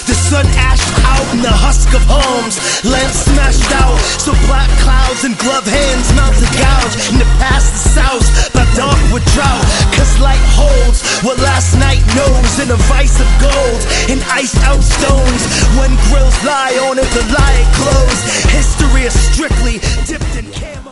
The sun ashed out in the husk of homes, lamps smashed out, so black clouds and gloved hands mount to gouge. In the past, the south, by dark with drought, cause light holds what last night knows in a vice of gold and iced out stones. When grills lie on it, the lie closed. History is strictly dipped in camel.